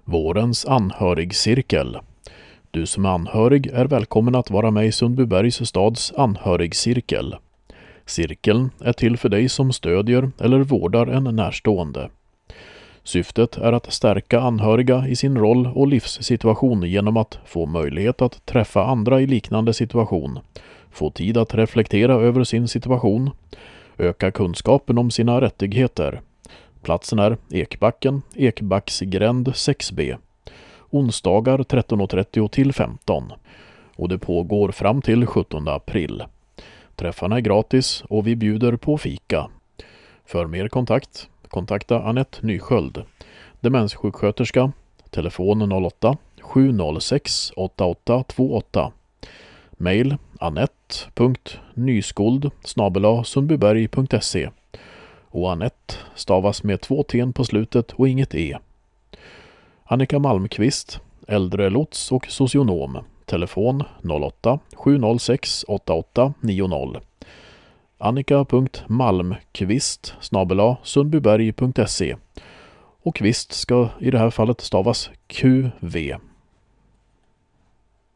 Vårens anhörigcirkel. Du som är anhörig är välkommen att vara med i Sundbybergs stads anhörigcirkel. Cirkeln är till för dig som stödjer eller vårdar en närstående. Syftet är att stärka anhöriga i sin roll och livssituation genom att få möjlighet att träffa andra i liknande situation, få tid att reflektera över sin situation, öka kunskapen om sina rättigheter. Platsen är Ekbacken, Ekbacksgränd 6B. Onsdagar 13.30 till 15. Och det pågår fram till 17 april. Träffarna är gratis och vi bjuder på fika. För mer kontakt, kontakta Anette Nysköld, demenssjuksköterska, telefon 08 706 8828. Mail anette.nyskold@sundbyberg.se. Och Anette stavas med 2 t på slutet och inget e. Annika Malmqvist, äldrelots och socionom. Telefon 08 706 8890. Annika.malmqvist@sundbyberg.se. Och kvist ska i det här fallet stavas QV.